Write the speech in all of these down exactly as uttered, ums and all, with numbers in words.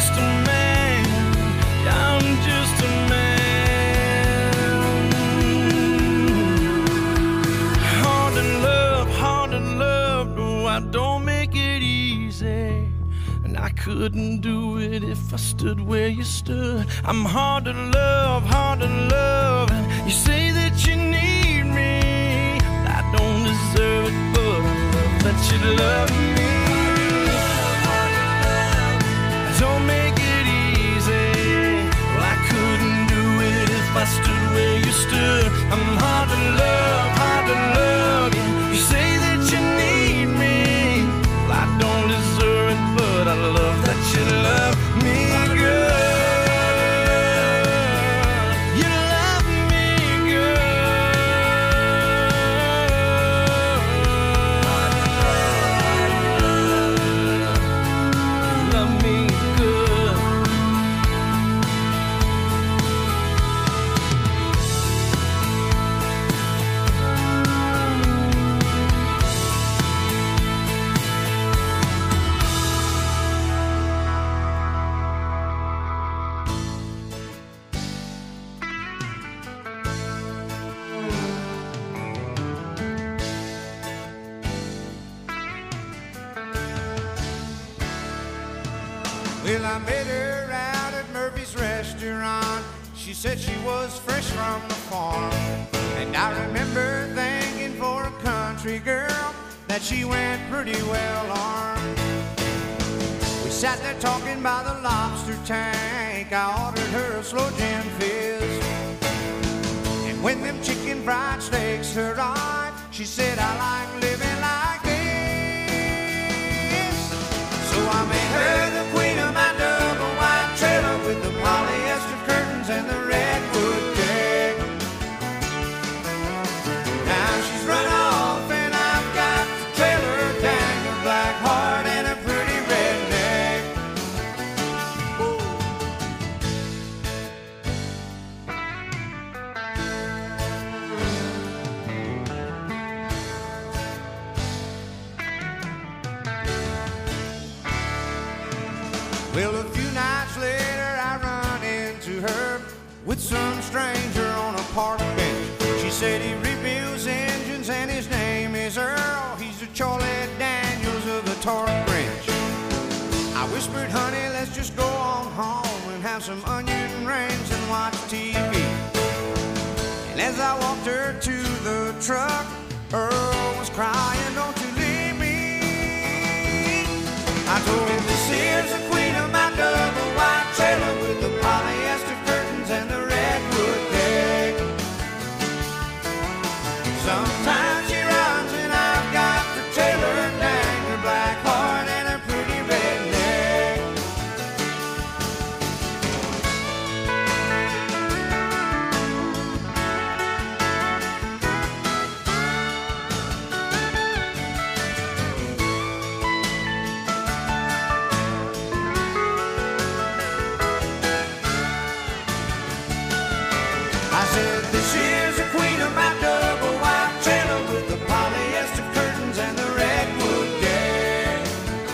just a man. Yeah, I'm just a man. Hard to love, hard to love. No, I don't make it easy. And I couldn't do it if I stood where you stood. I'm hard to love, hard to love. And you say that you need me. I don't deserve it, but I love that you love me. Don't make it easy. Well, I couldn't do it if I stood where you stood. I'm hard to love, hard to love. Yeah, you say that you need me. Well, I don't deserve it, but I love that you love me, girl. You love me, girl. Love me. Well, I met her out at Murphy's restaurant. She said she was fresh from the farm. And I remember thinking for a country girl that she went pretty well armed. We sat there talking by the lobster tank. I ordered her a slow gin fizz. And when them chicken fried steaks arrived, she said, I like living like this. So I made her the queen of my double wide trailer with the polyester curtains and the redwood deck. Now she's run off and I've got the trailer, dang, a black heart and a pretty redneck. Woo. Well, a few nights later I run into her with some stranger on a park bench. She said he rebuilds engines and his name is Earl. He's the Charlie Daniels of the torque wrench. I whispered, honey, let's just go on home and have some onion rings and watch T V. And as I walked her to the truck, Earl was crying, don't you leave me. I told him, this here's the queen of my double wide trailer with the polyester curtains and the redwood deck. Sometimes she runs and I've got the trailer, dang, her black heart and her pretty redneck. I said, this is the queen of my double wide trailer with the polyester curtains and the redwood deck.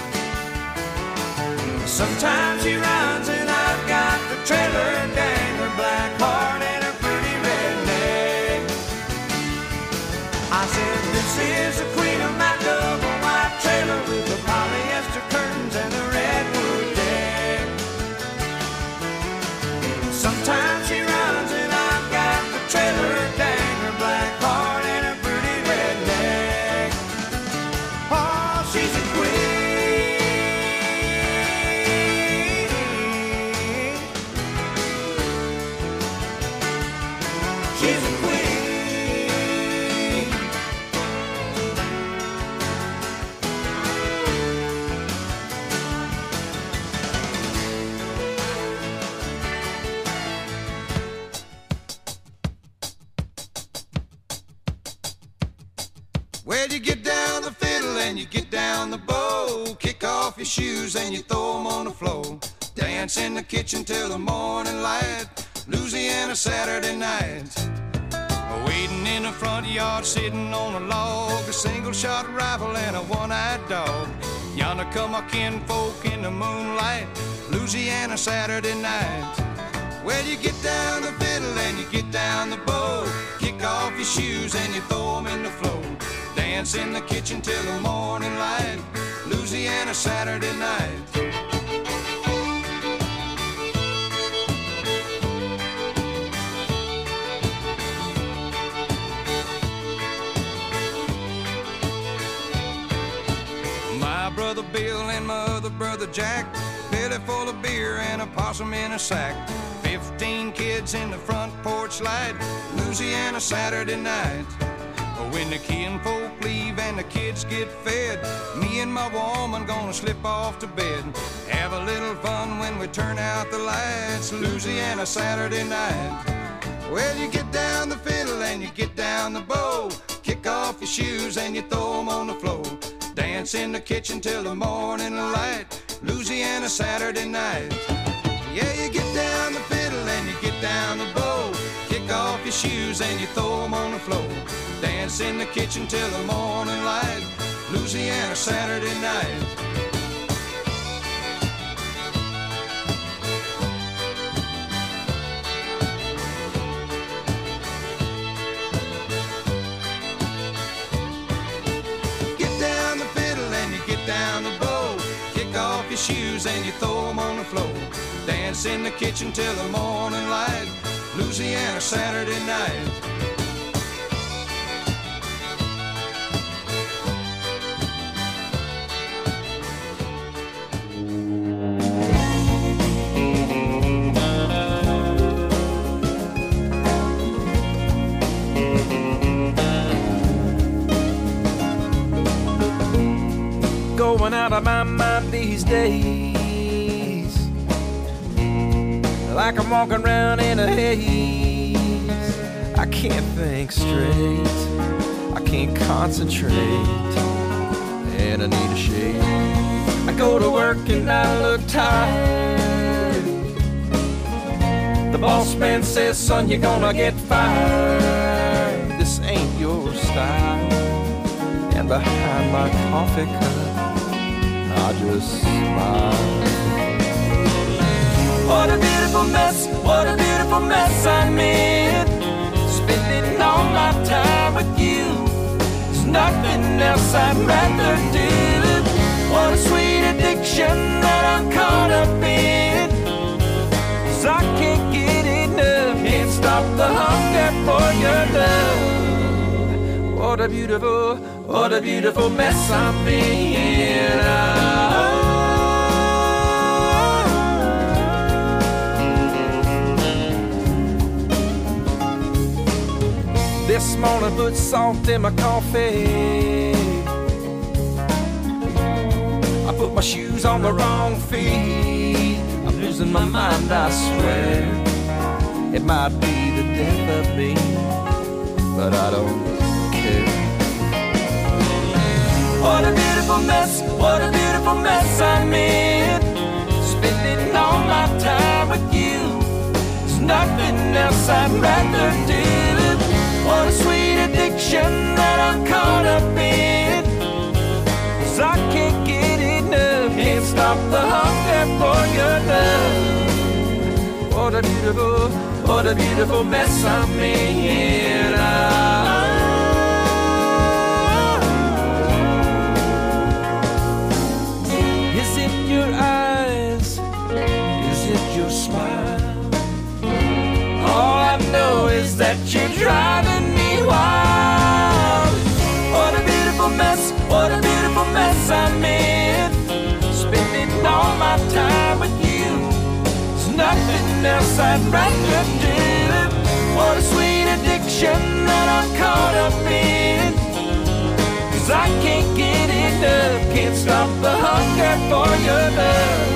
Sometimes she runs and I've got the trailer, dang, her black heart and her pretty redneck. I said, this is the queen of my double wide trailer with the polyester curtains and the redwood deck. Sometimes she runs and I've got the trailer, dang, her black heart and her pretty redneck. Oh, she's a queen. She's a queen. Well, you get down the fiddle and you get down the bow, kick off your shoes and you throw them on the floor, dance in the kitchen till the morning light, Louisiana Saturday night. Waiting in the front yard, sitting on a log, a single shot rifle and a one-eyed dog. Yonder come my kinfolk in the moonlight, Louisiana Louisiana Saturday night. Well, you get down the fiddle and you get down the bow, kick off your shoes and you throw 'em in the floor, dance in the kitchen till the morning light, Louisiana Saturday night. My brother Bill and my other brother Jack, belly full of beer and a possum in a sack, fifteen kids in the front porch light, Louisiana Saturday night. When the kinfolk leave and the kids get fed, me and my woman gonna slip off to bed, have a little fun when we turn out the lights, Louisiana Saturday night. Well, you get down the fiddle and you get down the bow, kick off your shoes and you throw 'em on the floor, dance in the kitchen till the morning light, Louisiana Saturday night. Yeah, you get down the fiddle and you get down the bow, kick off your shoes and you throw 'em on the floor, dance in the kitchen till the morning light, Louisiana Saturday night. Get down the fiddle and you get down the bow, kick off your shoes and you throw 'em on the floor, dance in the kitchen till the morning light, Louisiana Saturday night. Going out of my mind these days, like I'm walking around in a haze. I can't think straight, I can't concentrate, and I need a shake. I go to work and I look tired. The boss man says, son, you're gonna get fired. This ain't your style. And behind my coffee cup I just smile. What a beautiful mess, what a beautiful mess I'm in, spending all my time with you. There's nothing else I'd rather do. What a sweet addiction that I'm caught up in, 'cause I can't get enough, can't stop the hunger for your love. What a beautiful, what a beautiful mess I'm in. Oh. This morning put salt in my coffee, I put my shoes on the wrong feet. I'm losing my mind, I swear. It might be the death of me, but I don't care. What a beautiful mess, what a beautiful mess I'm in, spending all my time with you. There's nothing else I'd rather do. What a sweet addiction that I'm caught up in, 'cause I can't get enough, can't stop the hunger for your love. What a beautiful, what a beautiful mess I'm in. Oh. Is it your eyes? Is it your smile? All I know is that you're driving me wild. What a beautiful mess, what a beautiful mess I'm in, spending all my time with you. There's nothing else I'd rather do. What a sweet addiction that I'm caught up in, 'cause I can't get enough, can't stop the hunger for your love.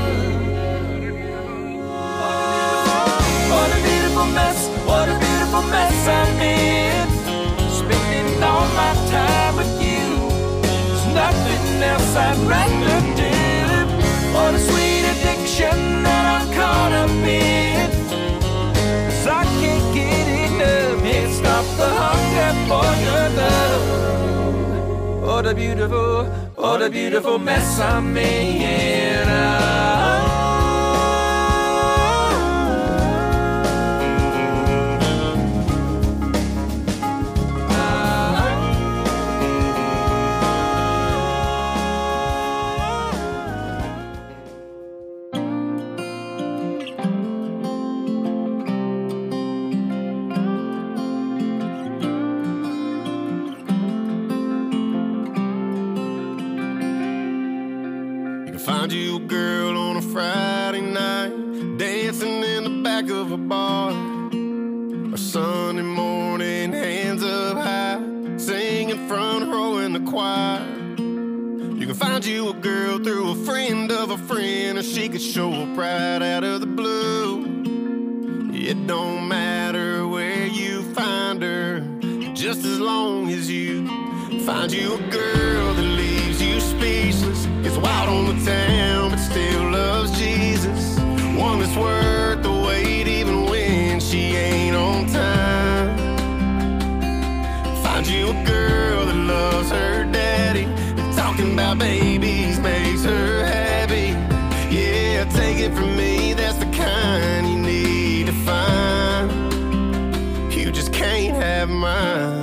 What a beautiful mess, what a beautiful mess I'm in, spending all my time with you. There's nothing else I'd rather do. What a sweet addiction that I'm caught up in, 'cause I can't get enough, can't stop the hunger for your love. What a beautiful, what a beautiful mess I'm in. Oh. dancing in the back of a bar, or Sunday morning, hands up high, singing front row in the choir. You can find you a girl through a friend of a friend, or she could show up right out of the blue. It don't matter where you find her, just as long as you find you a girl that leaves you speechless, gets wild on the town but still loves Jesus. One that's worth the wait even when she ain't on time. Find you a girl that loves her daddy, and talking about babies makes her happy. Yeah, take it from me, that's the kind you need to find. You just can't have mine.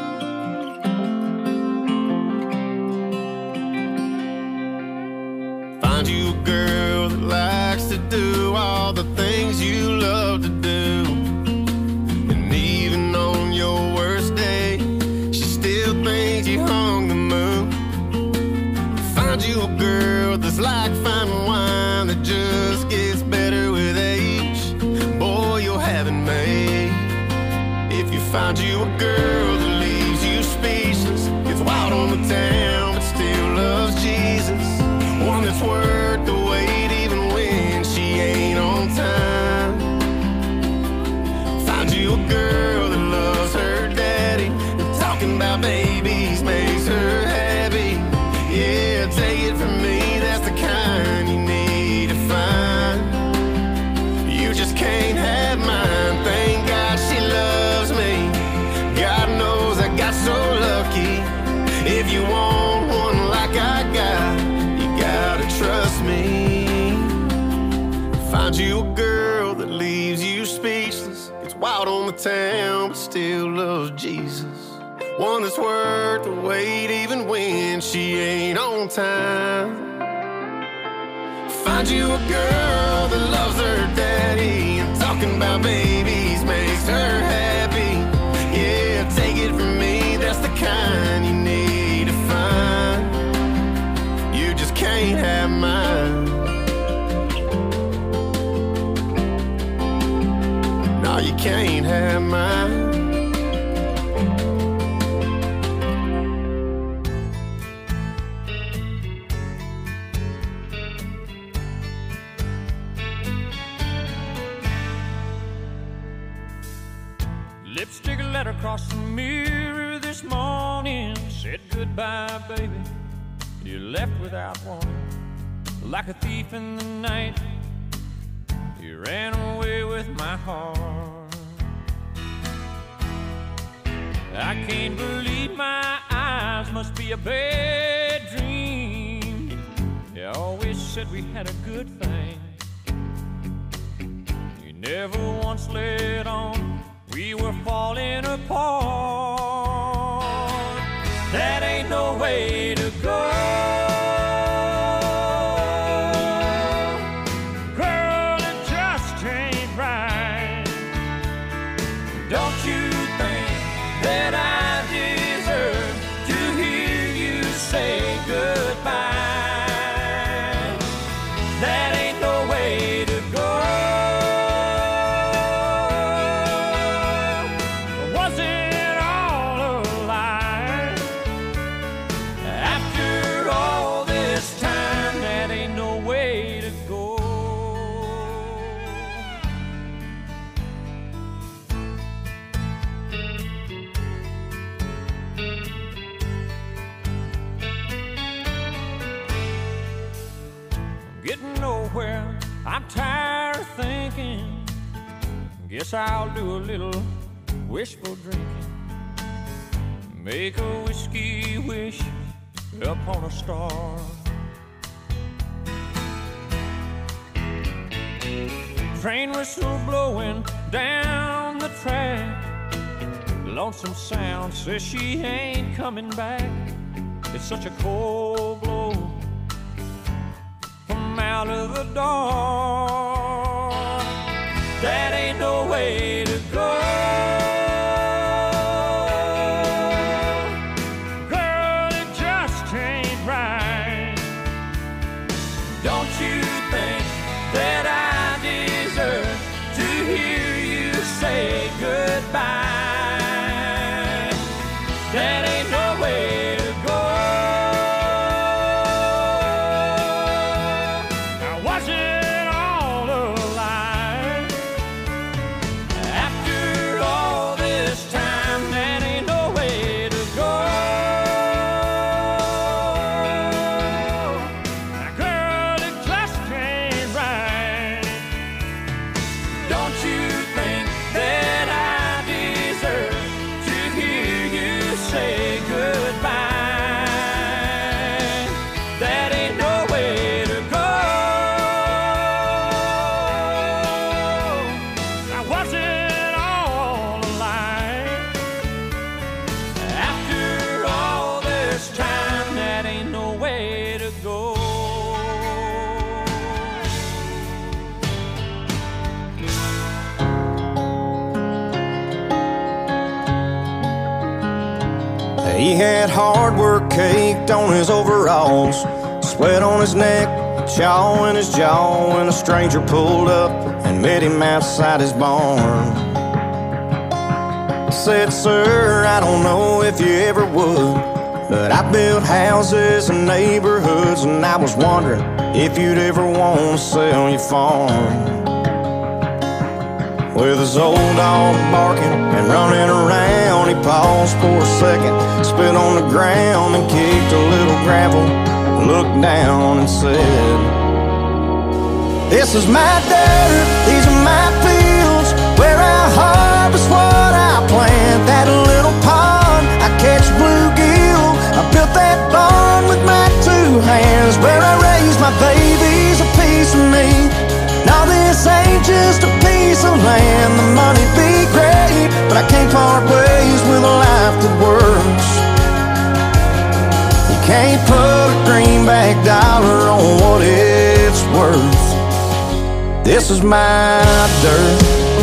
Find you a girl that likes to do all the things you love to do, and even on your worst day, she still thinks you hung the moon. Find you a girl that's like fine wine that just gets better with age. Boy, you'll have it made. If you find you a girl that leaves you speechless, gets wild on the town but still loves Jesus. One that's worth the wait even when she ain't on time. Find you a girl that loves her daddy, and talking about babies makes her happy. Yeah, take it from me, that's the kind you need to find. You just can't have mine. Thank God she loves me. God knows I got so lucky. If you want one like I got, trust me. Find you a girl that leaves you speechless, gets wild on the town but still loves Jesus. One that's worth the wait even when she ain't on time. Find you a girl that loves her daddy, and talking about babies makes her happy. Yeah, take it from me, that's the kind you need to find. You just can't have mine. No, you can't have mine. Lipstick letter across the mirror this morning said goodbye, baby. You left without warning, like a thief in the night. You ran away with my heart. I can't believe my eyes, must be a bad dream. You always said we had a good thing. You never once let on we were falling apart. That ain't no way to go. Girl, it just ain't right. Don't you think that I deserve to hear you say goodbye? That ain't no way to go. Was it all a lie? After all this time, that ain't no way to go. I'm getting nowhere, I'm tired of thinking. Guess I'll do a little wishful drinking. Make a whiskey wish upon a star. Train whistle blowing down the track. Lonesome sound says she ain't coming back. It's such a cold blow from out of the dark. That ain't no way to go. Girl, it just ain't right. Don't you think that I deserve He had hard work caked on his overalls, sweat on his neck, chaw in his jaw, when a stranger pulled up and met him outside his barn. Said, "Sir, I don't know if you ever would, but I built houses and neighborhoods, and I was wondering if you'd ever want to sell your farm." With his old dog barking and running around, he paused for a second, spit on the ground and kicked a little gravel, looked down and said, "This is my dirt, these are my fields, where I harvest what I plant. That little pond, I catch bluegill, I built that barn with my two hands, where I raise my babies, a piece of me. Now this ain't just a piece of land, the money'd be great, but I can't part ways with a life that works. You can't put a greenback dollar on what it's worth. This is my dirt."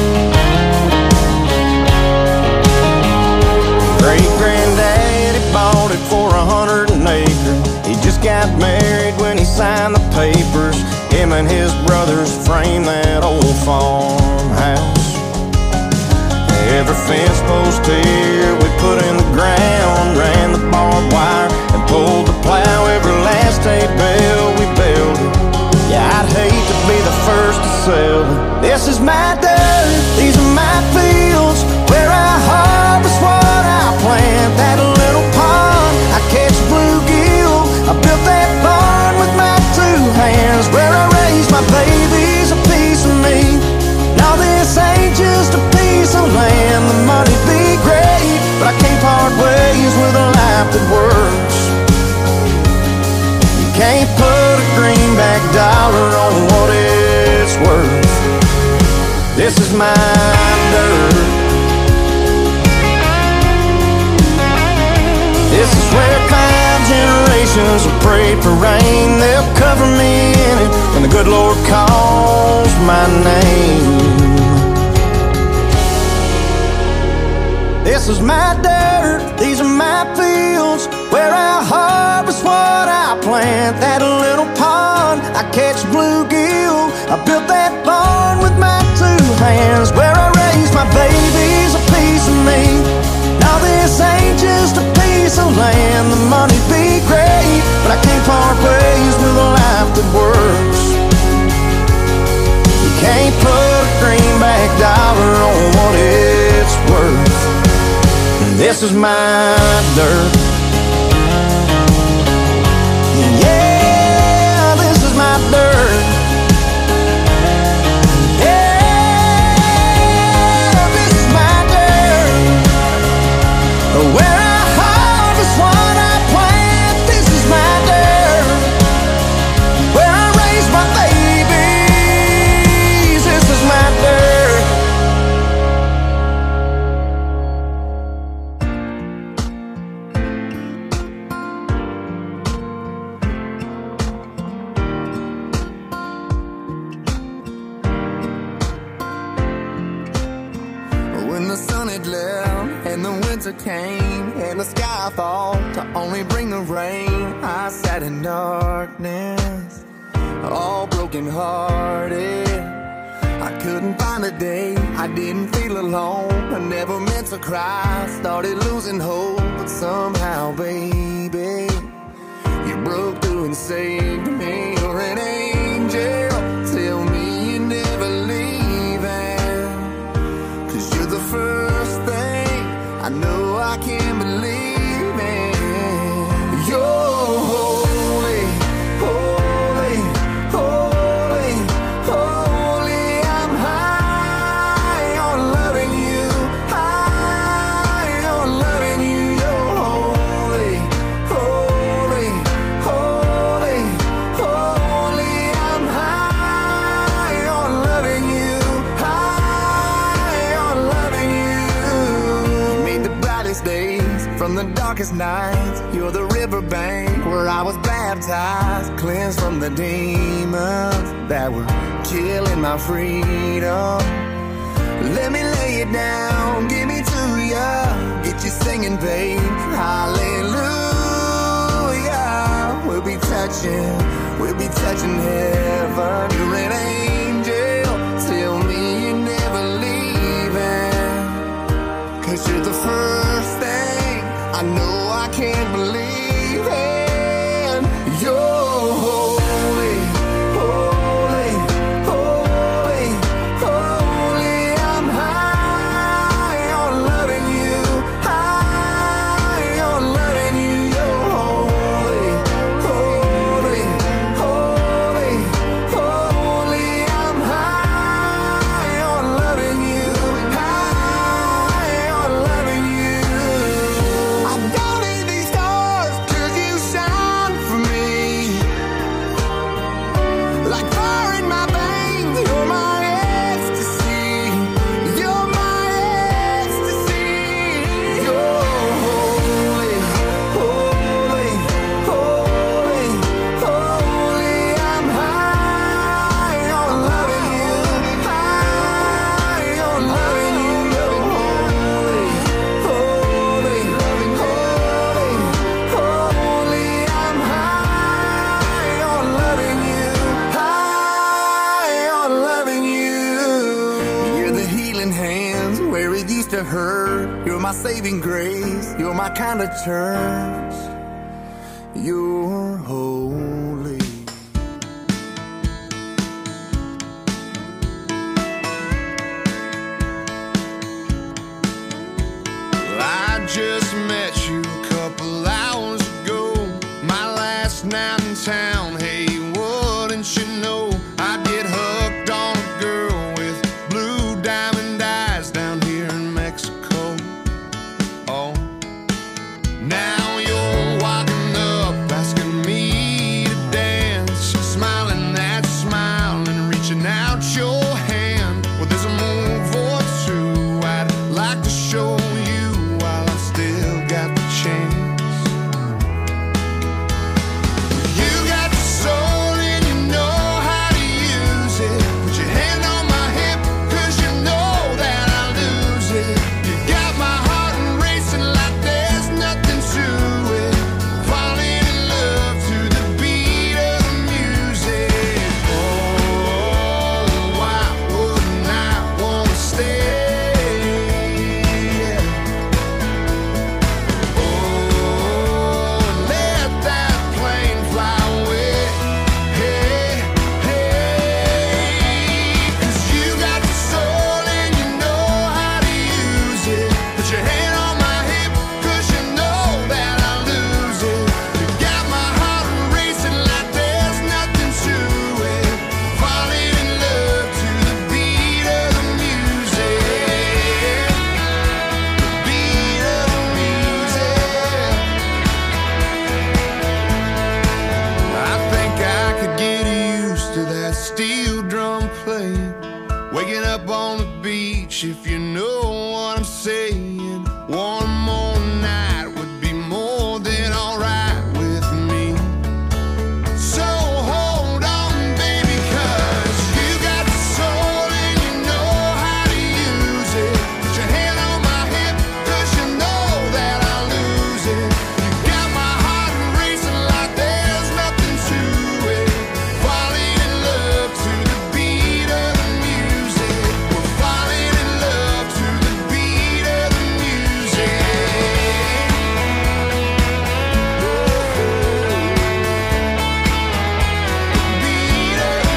Great-granddaddy bought it for a hundred an acre. He just got married when he signed the papers. Him and his brothers framed that old farmhouse. Every fence post here we put in the ground, ran the barbed wire and pulled the plow. Every last hay bale we built it. Yeah, I'd hate to be the first to sell it. This is my dirt, these are my fields, where I harvest what I plant. That little pond, I catch bluegill, I built that barn with my two hands, where I raise my babies, a piece of me. Now this ain't just a piece of land, the money'd be great, but I can't part ways with a life that works. You can't put a greenback dollar on what it's worth. This is my dirt. This is where five generations have prayed for rain. They'll cover me in it when the good Lord calls my name. This is my dirt, these are my fields, where I harvest what I plant. That little pond, I catch bluegill, I built that barn with my two hands, where I raise my babies, a piece of me. Now this ain't just a piece of land, the money'd be great, but I can't part ways with a life that works. You can't put a greenback dollar on what it's worth. This is my dirt. Yeah, this is my dirt. Yeah, this is my dirt. Where I harvest what I plant. This is my dirt. Where I raise my babies. This is my dirt. When the sun had left and the winter came and the sky thought to only bring the rain, I sat in darkness, all broken hearted. I couldn't find a day I didn't feel alone. I never meant to cry, started losing hope, but somehow, baby, you broke through and saved me. You're an angel, tell me you're never leaving, 'cause you're the first thing I know I can't believe in. You're holy, holy, holy, holy. I'm high on loving you, high on loving you. You're holy, holy, holy, holy. I'm high on loving you, high on loving you. You made the brightest days from the darkest nights. You're the riverbank where I was baptized, cleansed from the demons that were killing my freedom. Let me lay it down, give me to ya, get you singing, babe. Hallelujah. We'll be touching, we'll be touching heaven. You're an angel. Tell me you're never leaving. Cause you're the first thing I know I can't believe in. You're holy, holy, holy, holy. I'm high on loving you, high on loving you. You're holy, holy, holy, holy. I'm high on loving you, high on loving you. I don't need these stars 'cause you shine for me. Like fire in my veins, you're my ecstasy. You're my ecstasy. You're holy, holy, holy, holy. I'm high on loving you, high on loving you. You're holy, holy, holy, holy. I'm high on loving you, high on loving you. You're the healing hands where it used to hurt. You're my saving grace. You're my kind of church. You're holy. I just met you a couple hours ago. My last night in town. Hey, wouldn't you know I'd get hooked on a girl with blue diamond eyes down here in Mexico. Oh, now you're walking up, asking me to dance, smiling that smile and reaching out your hand. Well, there's a move or two I'd like to show you while I still got the chance. You got the soul and you know how to use it. Put your hand on my hip 'cause you know that I lose it. You got my heart racing like there's nothing to it. Falling in love to the beat of the music. Oh, why wouldn't I wanna stay? Oh, and let that plane fly away. Hey, hey, 'cause you got the soul and you know how to use it. Put your hand on my hip 'cause you know that I lose it. You got my heart racing like there's nothing to it. Falling in love to the beat of the music. The beat of the music. I think I could get used to that steel drum playing. Waking up on the beach, if you know what I'm saying. One more night would be more than alright with me. So hold on, baby, 'cause you got the soul and you know how to use it. Put your hand on my hip 'cause you know that I lose it. You got my heart racing like there's nothing to it. Falling in love to the beat of the music. We're falling in love to the beat of the music. Beat of the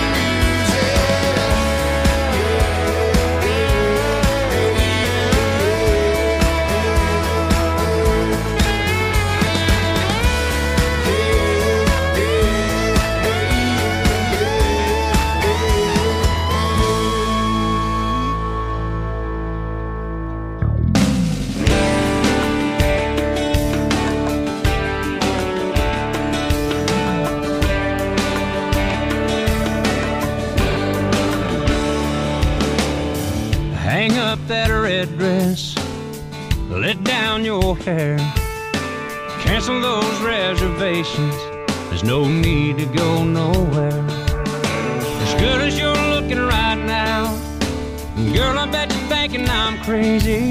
Hang up that red dress, let down your hair, cancel those reservations. There's no need to go nowhere. As good as you're looking right now, girl, I bet you're thinking I'm crazy.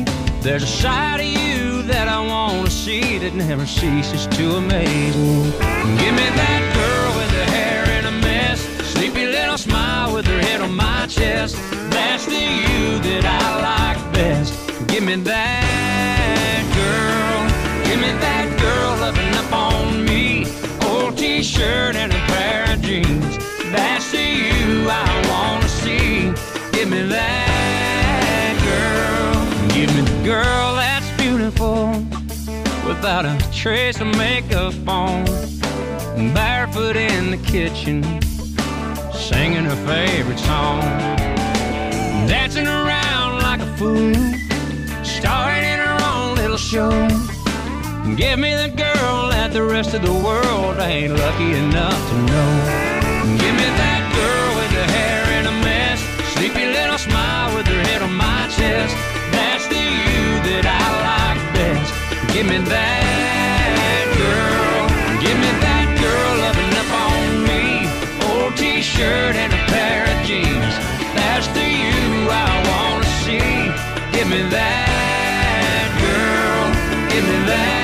There's a side of you that I want to see that never ceases to amaze me. Give me that girl with her hair in a mess, sleepy little smile with her head on my chest. That's the you that I like best. Give me that girl. Give me that girl loving up on me. Old t-shirt and a pair of jeans. That's the you I want to see. Give me that girl. Give me the girl that's beautiful, without a trace of makeup on, barefoot in the kitchen, singing her favorite song, dancing around like a fool, starring in her own little show. Give me the girl that the rest of the world ain't lucky enough to know. Give me that girl with her hair in a mess, sleepy little smile with her head on my chest. That's the you that I like best. Give me that girl. Give me that girl loving up on me. Old t-shirt and a pair of jeans. That's the you I want to see. Give me that girl. Give me that.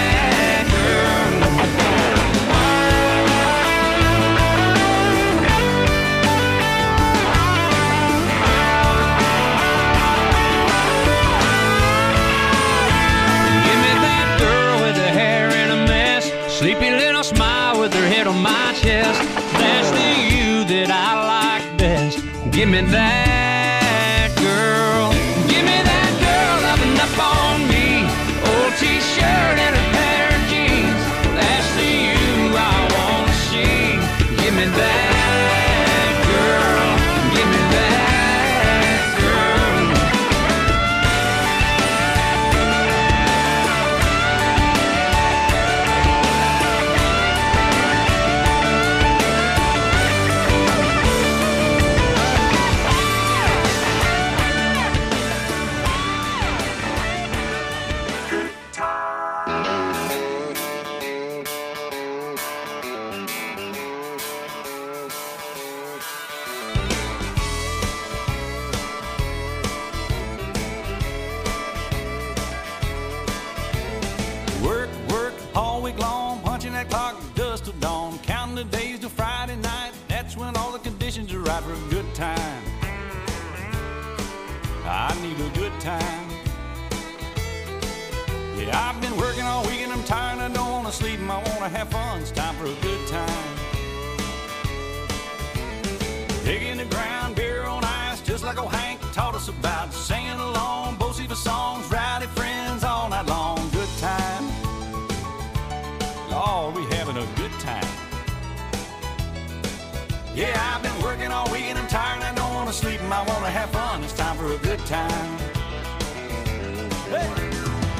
Sleepy little smile with her head on my chest. That's the you that I like best. Give me that girl. Give me that girl loving up on me. Old t-shirt and a pair of jeans. That's the you I want to see. Give me that girl. Give me that girl. For a good time, I need a good time. Yeah, I've been working all week and I'm tired. I don't want to sleep and I want to have fun. It's time for a good time. Digging the ground, beer on ice, just like old Hank taught us about. Singing along, both of songs, rowdy friends all night long. Good time. Lord, we having a good time. Yeah, I've been working all week and I'm tired and I don't want to sleep and I want to have fun. It's time for a good time. Hey!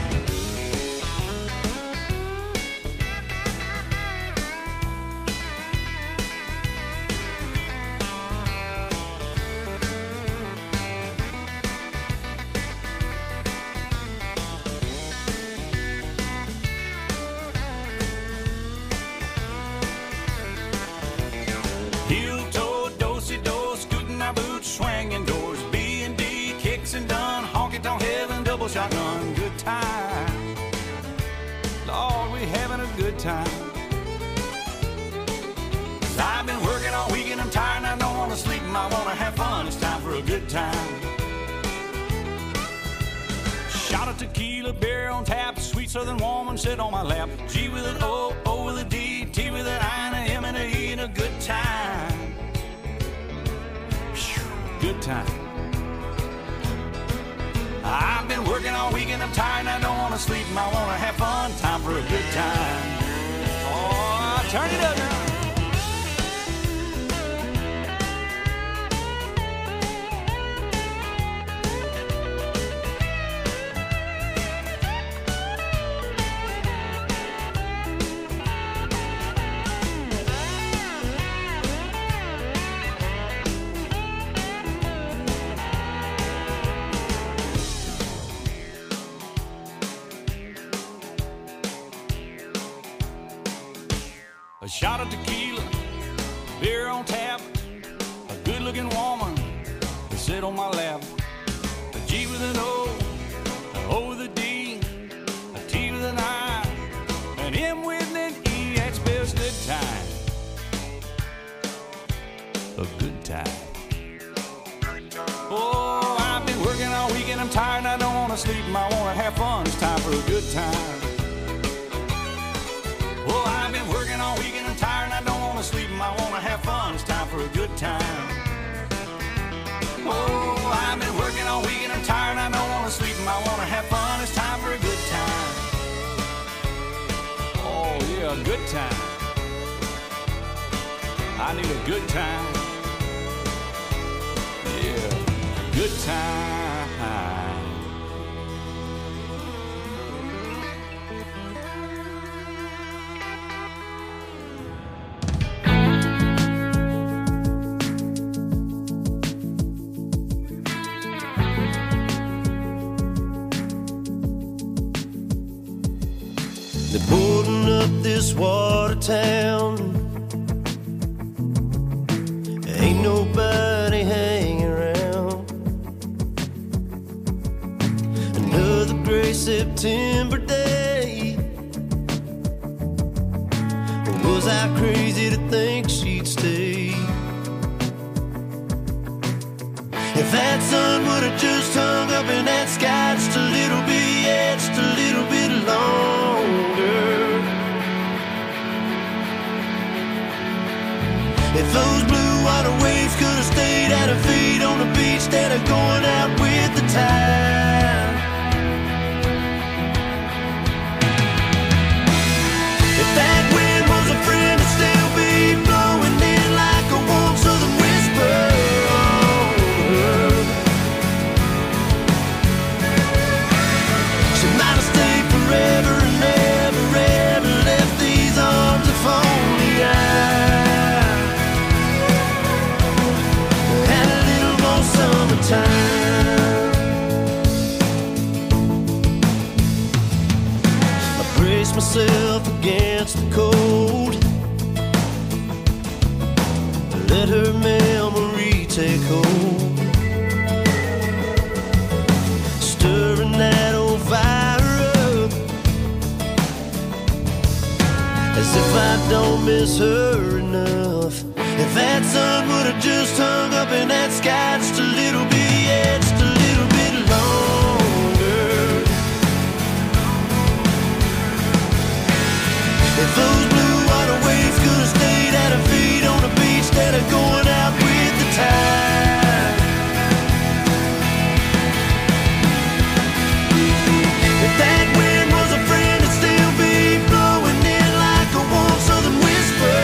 Swinging doors, B and D, kicks and done, honky-tonk heaven, double shotgun, good time. Lord, we having a good time. Cause I've been working all week and I'm tired and I don't want to sleep and I want to have fun. It's time for a good time. Shot of tequila, beer on tap, sweet southern woman sit on my lap. G with an O, O with a D, T with an I and a M and a E, and a good time. Good time. I've been working all week and I'm tired and I don't want to sleep and I want to have fun. Time for a good time. Oh, turn it up now. A shot of tequila, beer on tap, a good-looking woman to sit on my lap. A G with an O, an O with sleep and I wanna have fun. It's time for a good time. Oh, I've been working all week and I'm tired and I don't wanna sleep and I wanna have fun. It's time for a good time. Oh, I've been working all week and I'm tired and I don't wanna sleep and I wanna have fun. It's time for a good time. Oh yeah, a good time. I need a good time. Yeah, good time. They're boarding up this water town. Ain't nobody hanging around. Another gray September day. Was I crazy to think she'd stay? If that sun would have just hung up in that sky just a little bit, yeah, just a little bit longer. If those blue water waves could have stayed at her feet on the beach instead of going out with the tide. If that wind was a friend, it'd still be blowing in like a warm southern whisper. She might have stayed forever and never, ever left these arms if only I had a little more summertime. I brace myself against the cold, let her memory take hold, stirring that old fire up, as if I don't miss her enough. If that sun would have just hung up in that sky just a little bit, yeah, just a little bit longer. If those blue water waves could have stayed at her feet on the beach instead of going out with the tide. If that wind was a friend, it'd still be blowing in like a warm southern whisper.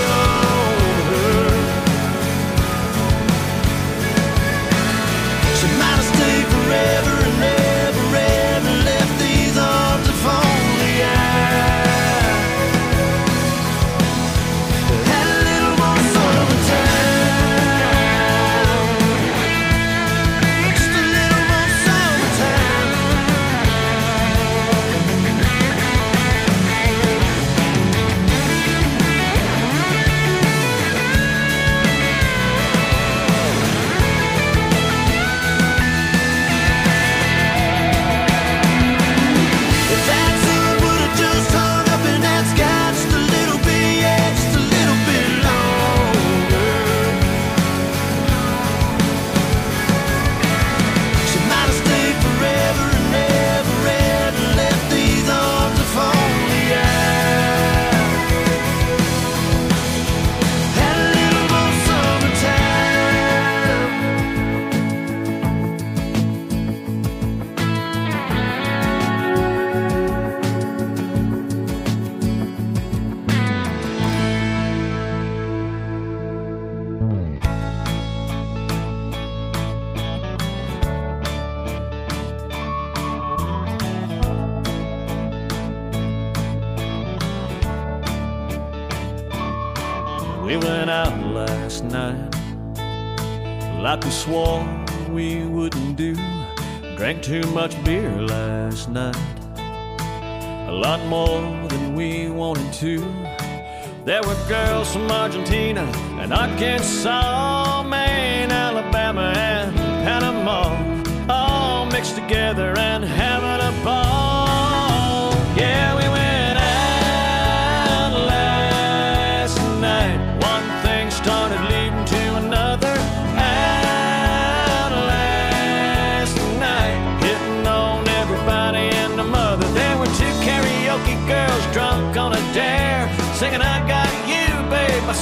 She might have stayed forever and never, ever left these arms if only I had a little more summertime. Just a little more summertime. If that sun would have just hung up in that sky just a little bit, yeah, just a little bit longer, she might have stayed forever and never, ever left these arms if only I had a little more summertime. We went out last night like we swore we wouldn't do. Drank too much beer last night, a lot more than we wanted to. There were girls from Argentina and Arkansas, Maine, Alabama, and Panama, all mixed together and having a ball. Yeah, we went out last night. One thing started leading to another. Out last night, hitting on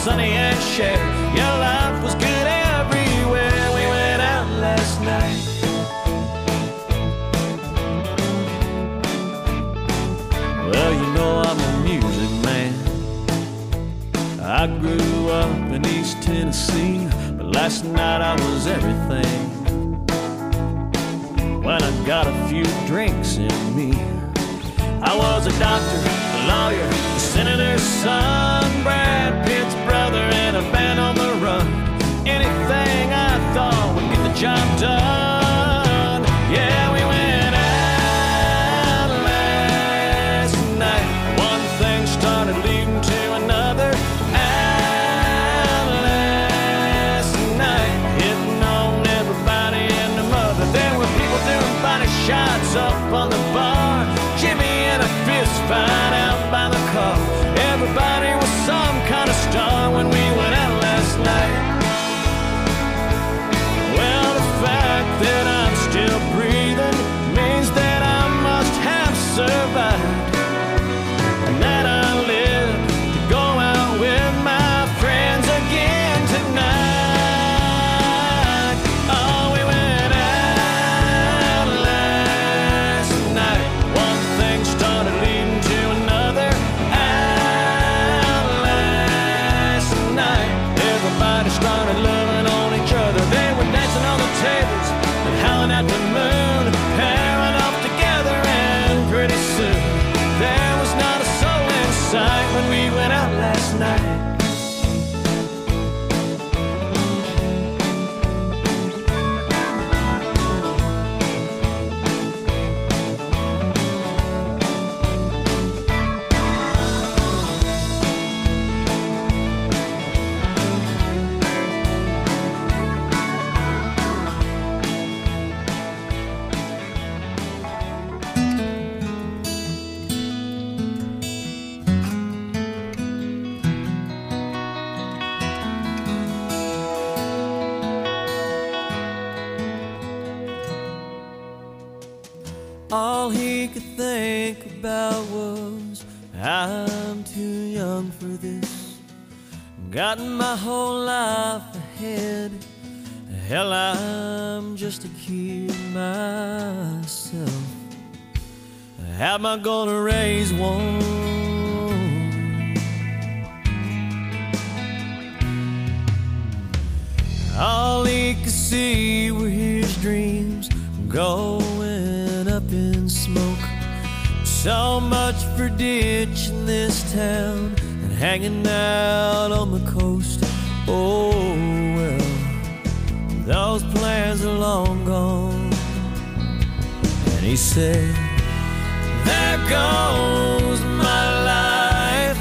Sonny and Cher. Your life was good everywhere. We went out last night. Well, you know I'm a music man. I grew up in East Tennessee, but last night I was everything. When I got a few drinks in me, I was a doctor, a lawyer, a senator's son, Brad Pitt's brother, and a band on the run. Anything I thought would get the job done. Yeah, we went out last night. One thing started leading to another. Out last night, hitting on everybody and the mother. There were people doing body shots up on the bar. Jimmy in a fist fight out by the car. Everybody was some kind of star when we went out last night. Well, the fact that I'm still breathing means that I must have survived, and that I live to go out with my friends again tonight. Oh, we went out last night. One thing started leading to another. Out last night, everybody started loving on each other. They were dancing on the tables and howling at the moon, pairing off together, and pretty soon there was not a soul in sight when we went out last night. All he could think about was, I'm too young for this. Got my whole life ahead. Hell, I'm just a kid myself. How am I gonna raise one? All he could see were his dreams going up in smoke. So much for ditching this town and hanging out on the coast. Oh well, those plans are long gone. And he said, there goes my life.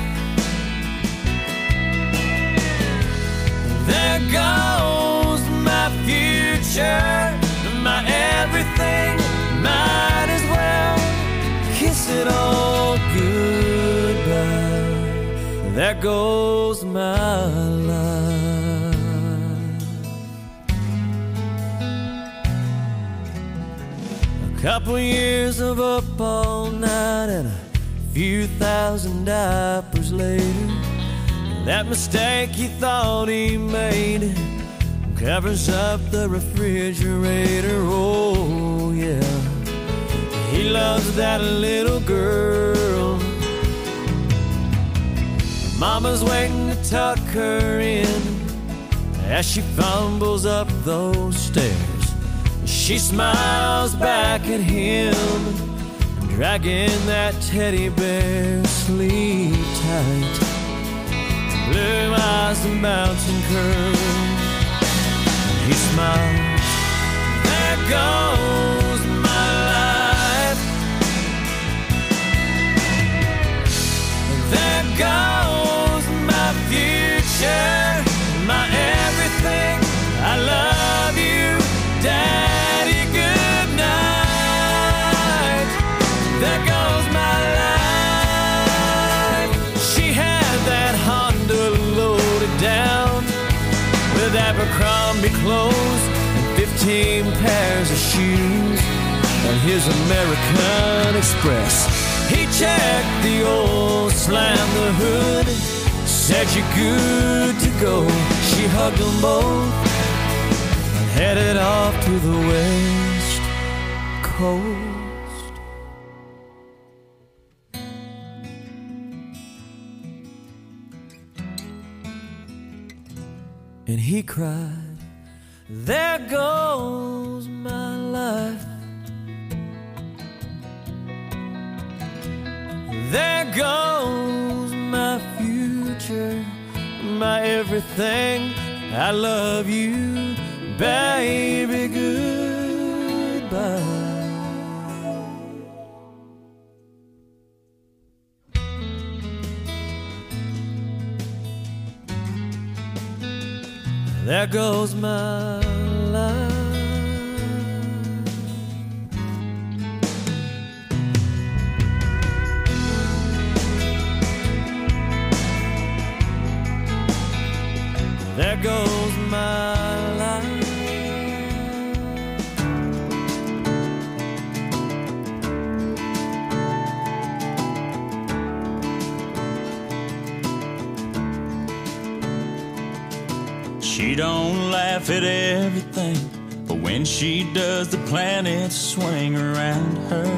There goes my future, my everything. Might as well kiss it all goodbye. There goes my life. A couple years of up all night and a few thousand diapers later, that mistake he thought he made covers up the refrigerator. Oh yeah, he loves that little girl. Mama's waiting to tuck her in as she fumbles up those stairs. She smiles back at him, dragging that teddy bear. Sleep tight, blue eyes and mountain curls. He smiles, there goes my life. There goes my future, my everything. I love you, Daddy, good night. There goes my life. She had that Honda loaded down with Abercrombie clothes and fifteen pairs of shoes and his American Express. He checked the oil, slammed the hood, said you're good go. She hugged them both and headed off to the west coast. And he cried, there goes my life. There goes my future, my everything. I love you, baby, goodbye. There goes my life. There goes my life. She don't laugh at everything, but when she does, the planets swing around her.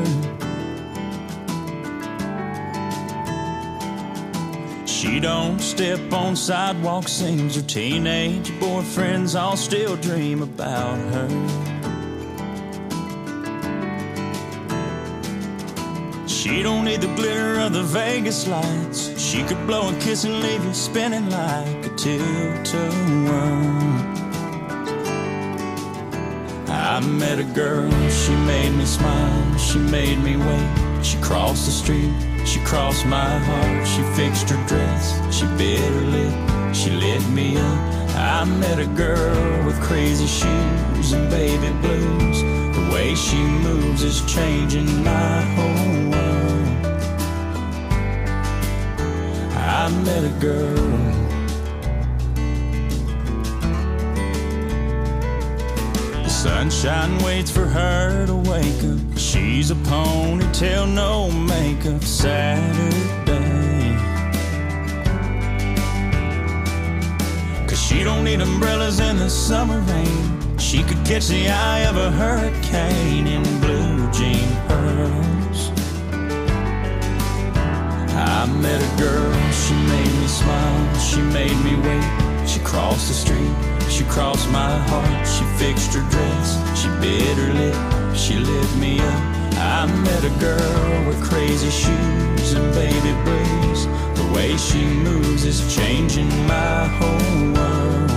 She don't step on sidewalks, seems her teenage boyfriends all still dream about her. She don't need the glitter of the Vegas lights. She could blow a kiss and leave you spinning like a tilt-a-whirl. I met a girl, she made me smile, she made me wait. She crossed the street, she crossed my heart. She fixed her dress, she bit her lip, she lit me up. I met a girl with crazy shoes and baby blues. The way she moves is changing my whole world. I met a girl. The sunshine waits for her to wake up. She's a ponytail, no makeup Saturday. Cause she don't need umbrellas in the summer rain. She could catch the eye of a hurricane in blue jean pearls. I met a girl, she made me smile, she made me wait. She crossed the street, she crossed my heart. She fixed her dress, she bit her lip, she lit me up. I met a girl with crazy shoes and baby blues. The way she moves is changing my whole world.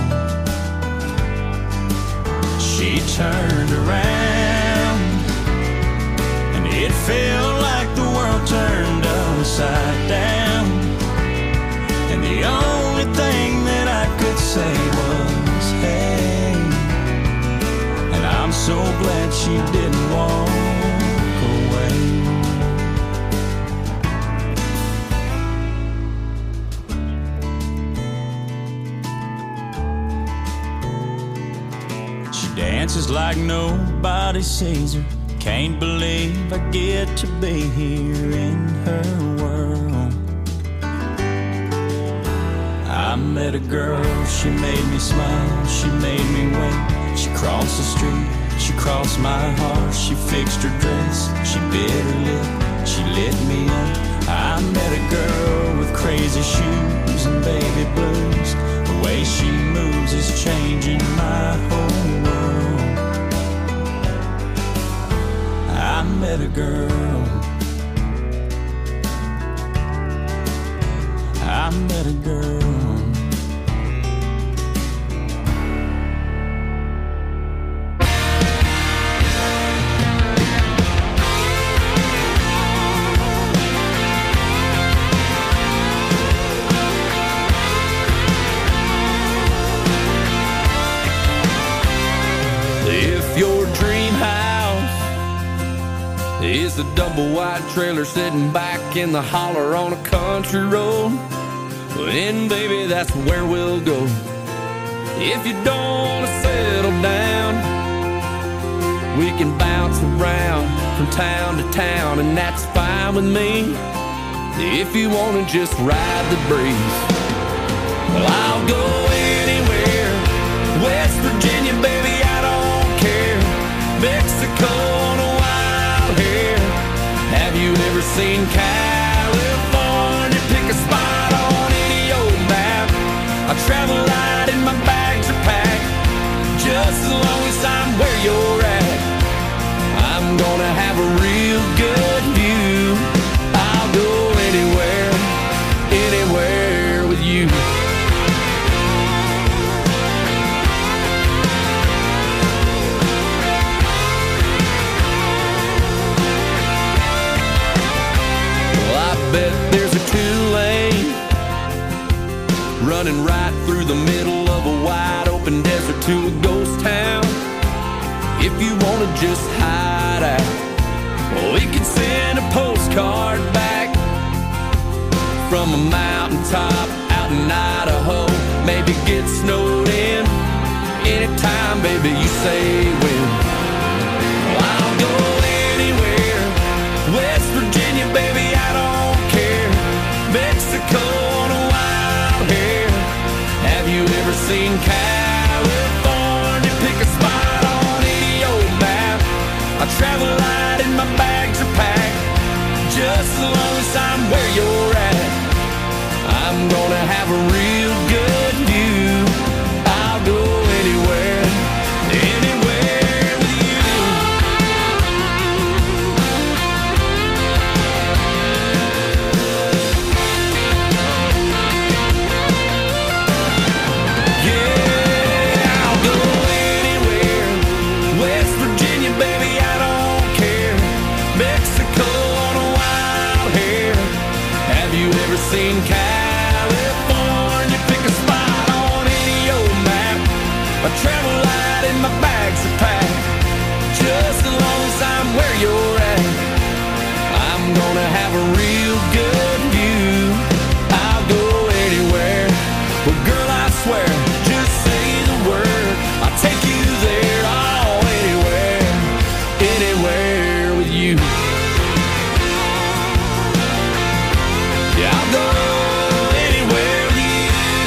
She turned around and it felt like the world turned upside down. And the only thing that I could say was, hey. And I'm so glad she didn't walk away. She dances like nobody sees her. Can't believe I get to be here in her world. I met a girl, she made me smile, she made me wait. She crossed the street, she crossed my heart. She fixed her dress, she bit her lip, she lit me up. I met a girl with crazy shoes and baby blues. The way she moves is changing my whole world. I met a girl. I met a girl. If your dream house is a double wide trailer sitting back in the holler on a country road, then baby that's where we'll go. If you don't want to settle down, we can bounce around from town to town, and that's fine with me. If you want to just ride the breeze, well, I'll go in West Virginia, baby, I don't care. Mexico on a wild hair. Have you ever seen California? Pick a spot on any old map. I travel light and my bags are packed. Just as long as I'm where you're at, I'm gonna have a real good view. I'll go anywhere, anywhere with you. Well, I bet there's a two-lane running right through the middle of a wide open desert to a ghost town. If you wanna just hide out, we could send a postcard back from a mountaintop out in Idaho. Maybe get snowed in anytime, baby, you say when. I'll go anywhere. West Virginia, baby, I don't care. Mexico on a wild hair. Have you ever seen California? Pick a spot on any old map. I travel light and my bags are packed. Just as long as I'm where you're at, I'm gonna have a real good view. I'll go anywhere, anywhere with you. Yeah, I'll go anywhere. West Virginia, baby, I don't care. Mexico on a wild hair. Have you ever seen California? Pick a spot on any old map. I travel light and my bags are packed. Just as long as I'm where you're at, I'm gonna have a real good view. I'll go anywhere. Well, girl, I swear, just say the word, I'll take you there. Oh, anywhere, anywhere with you. Yeah, I'll go anywhere with you.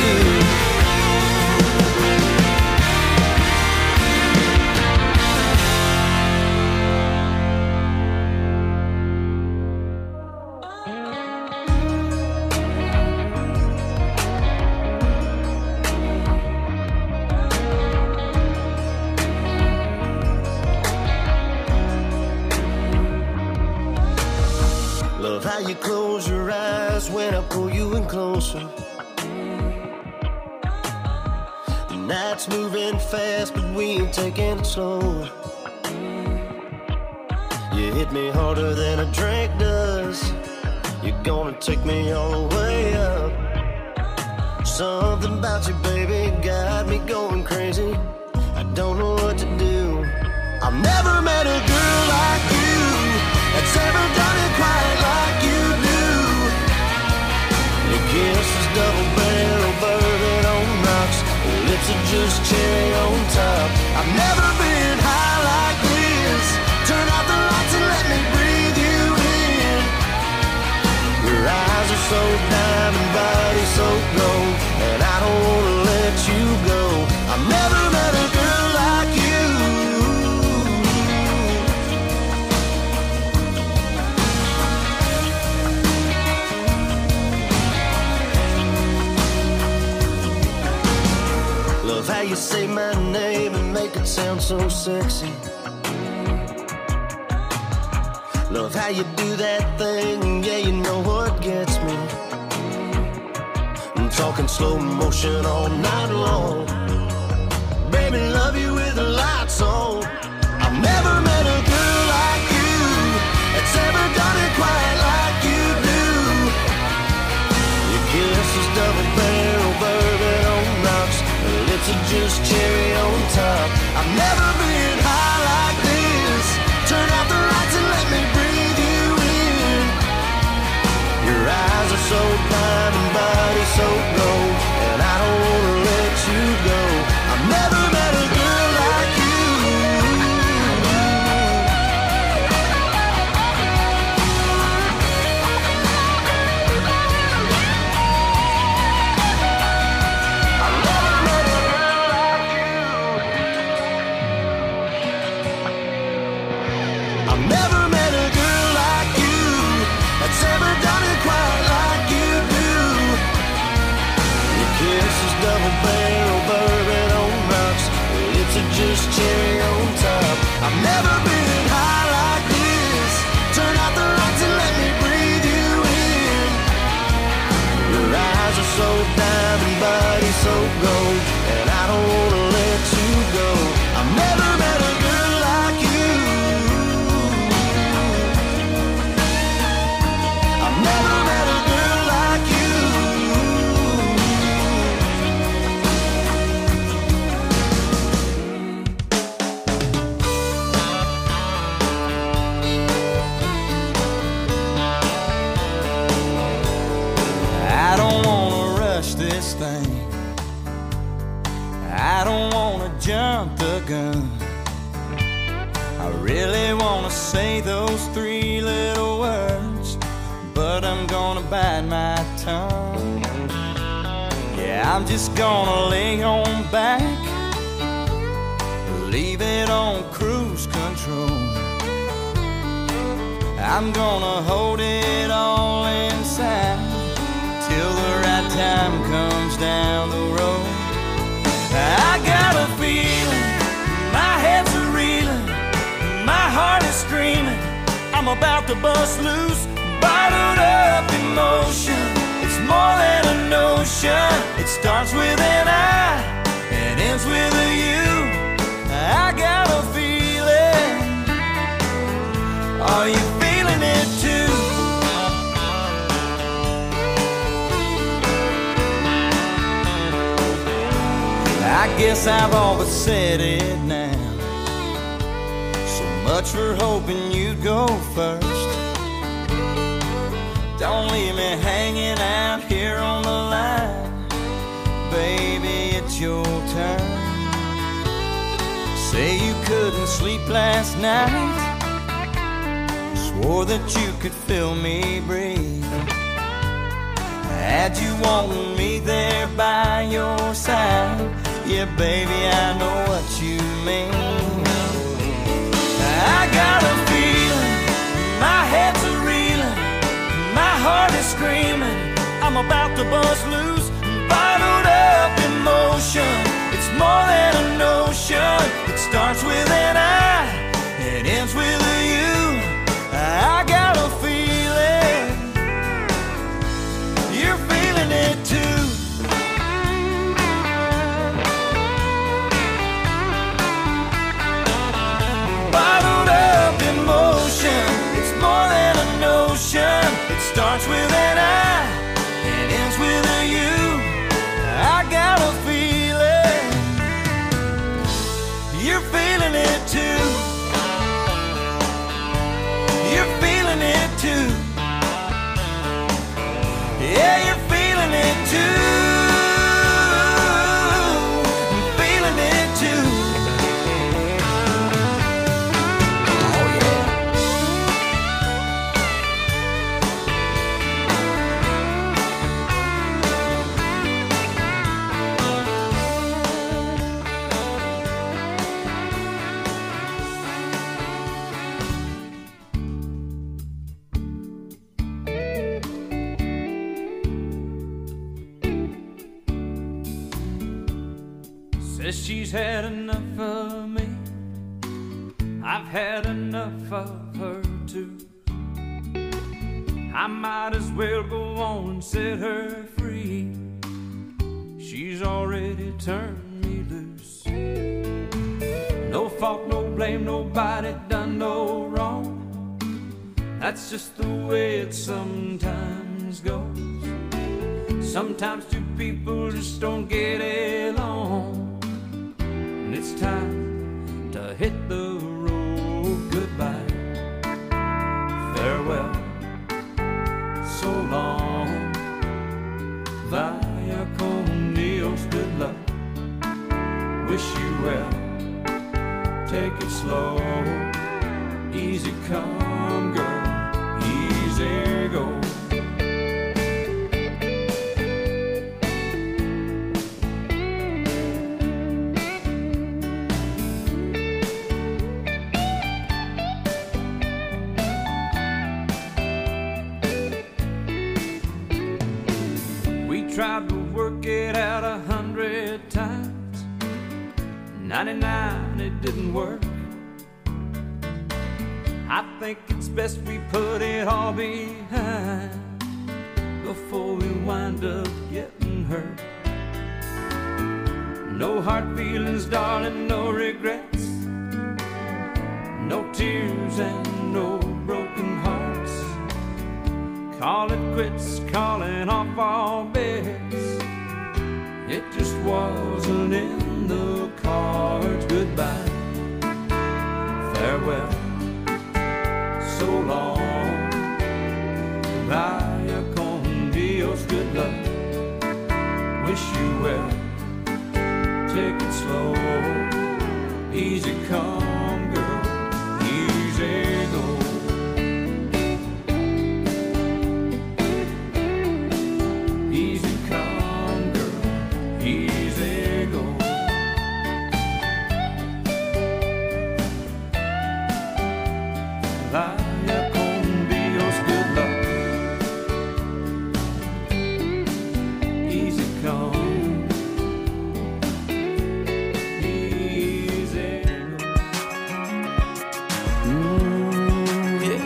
Love how you close your eyes when I pull you in closer. The night's moving fast, but we ain't taking it slower. You hit me harder than a drink does. You're gonna take me all the way up. Something about you, baby, got me going crazy. I don't know what to do. I've never met a girl like you that's ever done it quite like you do. Your kiss is double barrel bourbon on rocks. Your lips are just cherry on top. I've never been high like this. Turn out the lights and let me breathe you in. Your eyes are so diamond, body so gold, and I don't wanna let you go. I've never met a girl like you. Love how you say my name and make it sound so sexy. Love how you do that thing, yeah, you know what gets me. I'm talking slow motion all night long. Baby, love you with the lights on. I've never met a girl like you that's ever done it quite like you do. Your kiss is double barrel bourbon on rocks. Your lips are just cherry on top. I've never been high like this. Turn out the lights and let me breathe you in. Your eyes are so diamond, body so gold, and I don't wanna let you go. I've never met a girl like you. I've never met a girl like you. I've never met a girl like you that's ever done it quite like you do. Your kiss is double barrel bourbon on rocks, lips are just cherry on top. I've never been high like this. Turn out the lights and let me breathe you in. Your eyes are so diamond, body so gold, and I don't wanna let you go. I've never met a girl like you. I've never met a girl like you. I don't wanna rush this thing. I don't wanna jump the gun. I really wanna say those three little words, but I'm gonna bite my tongue. Yeah, I'm just gonna lay on back, leave it on cruise control. I'm gonna hold it all inside till the right time comes down the road. I got a feeling, my head's a reeling, my heart is screaming, I'm about to bust loose. Bottled up emotion, it's more than a notion. It starts with an I and ends with a you. I got a feeling, are you feeling it too? I guess I've all but said it now. So much for hoping you'd go first. Don't leave me hanging out here on the line. Baby, it's your turn. Say you couldn't sleep last night, swore that you could feel me breathe. Had you wanting me there by your side, yeah, baby, I know what you mean. I got a feeling, my head's a reeling, my heart is screaming, I'm about to bust loose. Bottled up emotion, it's more than a notion. It starts with an I, it ends with a you. I got a feeling, you're feeling it too. Bottled up emotion, it's more than a notion. It starts with an I, it ends with a you. I got a feeling, you're feeling it too. You're feeling it too. Yeah, you're feeling it too. I'm feeling it too. Says she's had enough of me, I've had enough of her too. I might as well go on and set her free. She's already turned me loose. No fault, no blame, nobody done no wrong. That's just the way it sometimes goes. Sometimes two people just don't get along, and it's time to hit the road. Goodbye, farewell, so long, vaya con Dios, good luck, wish you well, take it slow, easy come girl, easy go. tried to work it out a hundred times. ninety-nine, it didn't work. I think it's best we put it all behind before we wind up getting hurt. No hard feelings, darling, no regrets, no tears and no broken hearts. Call it quits, calling off all bets. It just wasn't in the cards. Goodbye, farewell, so long. Vaya con Dios, good luck. Wish you well. Take it slow. Easy come, girl. Easy go. Easy come, girl. Easy go. Vaya con Dios, good luck. Easy come, easy go. Mm, yeah.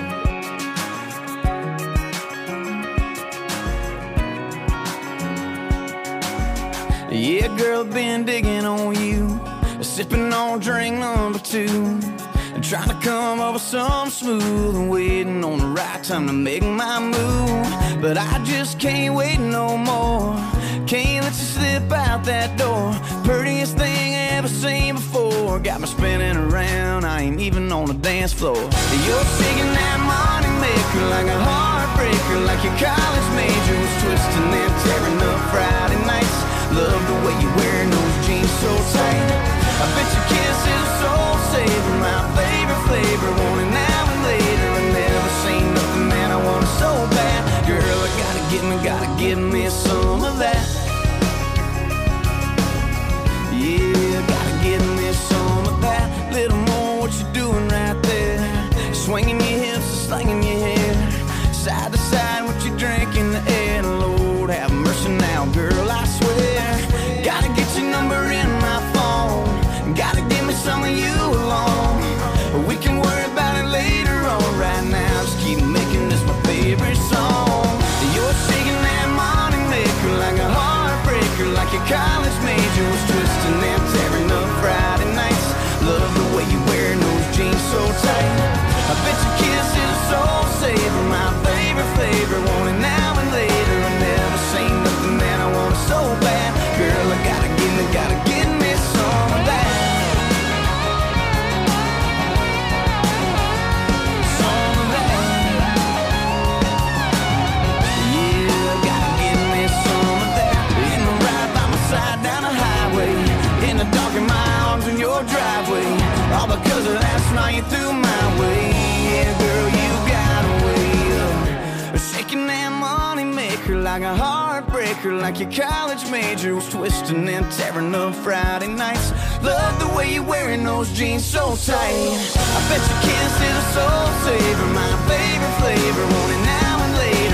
Yeah, girl, been digging on you, sipping on drink number two, trying to come up with something smooth and waiting on the right time to make my move. But I just can't wait no more. Can't let you slip out that door. Prettiest thing I ever seen before. Got me spinning around, I ain't even on the dance floor. You're shaking that money maker like a heartbreaker, like your college major was twisting and tearing up Friday nights. Love the way you're wearing those jeans so tight. I bet your kiss is a soul saver, my favorite flavor. Want it now and later. I never seen nothing, man, I want it so bad. Girl, I gotta get me, gotta give me some of that. Yeah, gotta give me some of that. Little more, what you doing right there? Swinging your hips and slinging your hair, side to side, what you drink in the air. Lord have mercy now, girl, I swear. Gotta get your number in my phone. Gotta give me some of you alone. We can worry about it later on. Right now, just keep making this my favorite song. You're shaking that money maker like a heartbreaker, like your college major was twisting and tearing up Friday nights. Love the way you're wearing those jeans so tight. I bet your kiss is a soul saver, my favorite flavor. Want it now and later. I never seen nothing that I want it so bad. Girl, I gotta give me, gotta give me some of that. Some of that. Yeah, gotta give me some of that. In the ride by my side down the highway, in the dark in my arms in your driveway. All because of last night you threw my way. Yeah, girl, you got a way of shaking that money maker like a heartbreaker, like your college major was twisting and tearing up Friday nights. Love the way you're wearing those jeans so tight. I bet your kiss is